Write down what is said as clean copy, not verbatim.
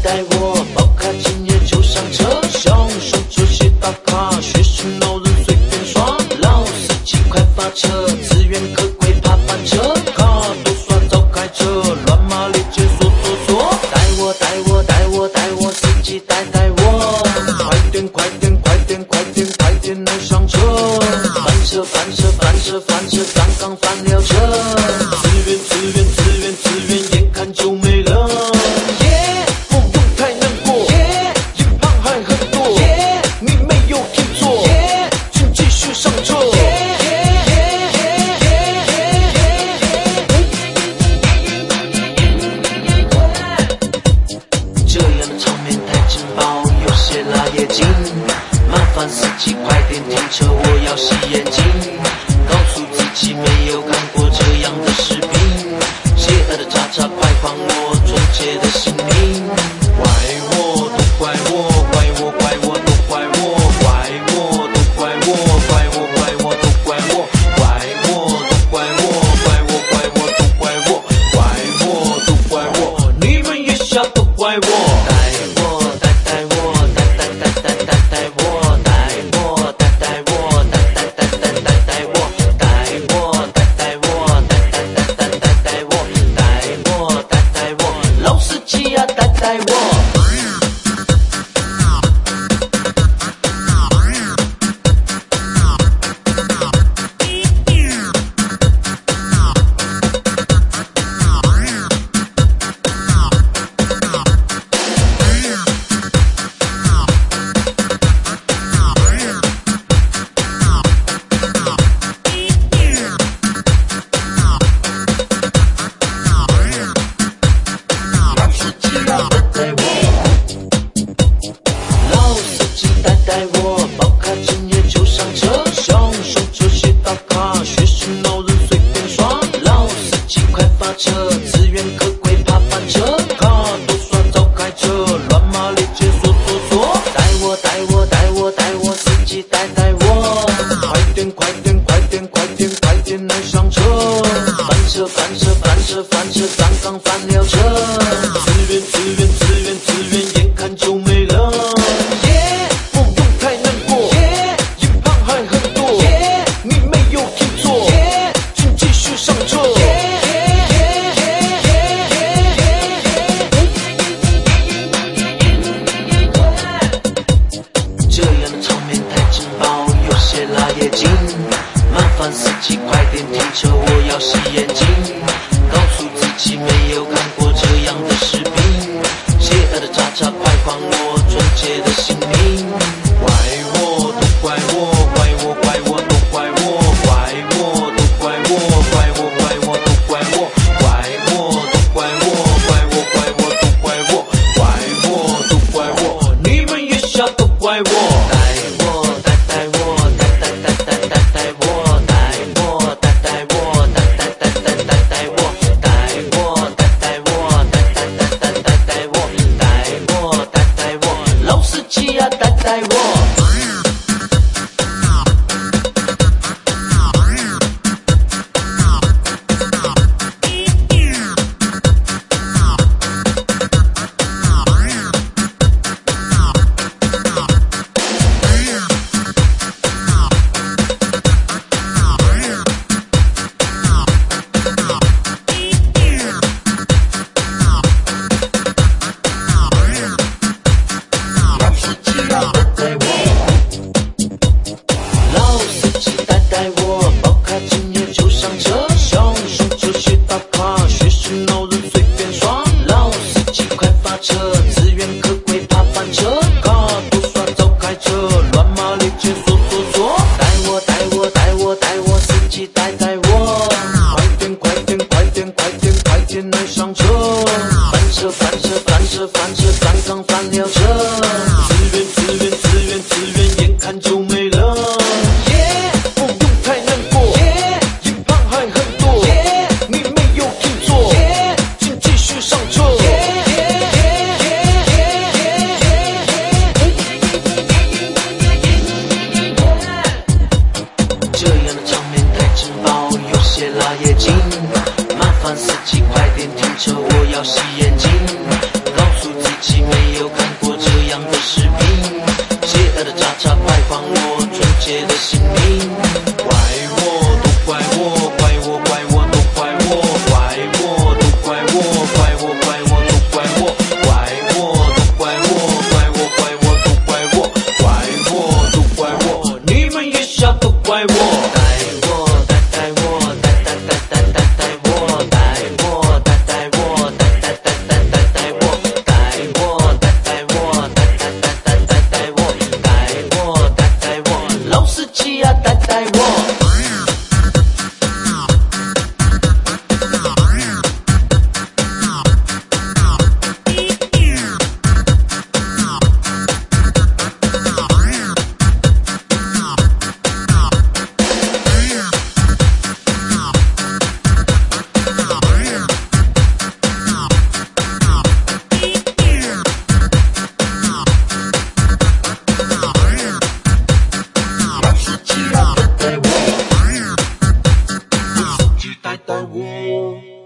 带我，报卡今夜就上车，享受这些打卡，学生老人随便刷，老司机快发车，资源可贵爬板车，卡多刷早开车，乱码里解锁锁锁，带我带我带我带我，司机带我，快点快点快点快点快点来上车，翻车翻车翻车翻车，刚刚翻了车，资源资源资源资源，眼看就没了。麻烦司机快点停车，我要洗眼睛，告诉自己没有看过这样的视频，邪恶的渣渣快还我纯洁的心灵，怪我都怪我，怪我怪我都怪我，怪我都怪我，怪我怪我都怪我，怪我都怪我，怪我怪我都怪我，怪我都怪我，你们也下都怪我。带我。带我，报卡今夜就上车，享受这些打卡，学生老人随便刷，老司机快发车，资源可贵爬板车，卡多刷早开车，乱码里解锁锁锁，带我带我带我带我，司机带我，快点快点快点快点快点来上车，翻车翻车翻车翻车，刚刚翻了车，资源资源资源资源，眼看就没了。麻烦司机快点停车，我要洗眼睛，告诉自己没有看过这样的视频，邪恶的渣渣快还我纯洁的心灵，怪我都怪我，怪我怪我都怪我，怪我都怪我，怪我怪我都怪我，怪我都怪我，怪我怪我都怪我，怪我都怪我，你们也下都怪我。带我。带我，报卡今夜就上车，享受这些打卡，学生老人随便刷，老司机快发车，资源可贵爬板车，卡多刷早开车，乱码里解锁锁锁，带我带我带我带我，司机带我，快点快点快点快点快点来上车，翻车翻车翻车翻车，刚刚翻了车，资源资源资源资源，眼看就没了。麻烦司机快点停车，我要洗眼睛，告诉自己没带我，我手机带带我。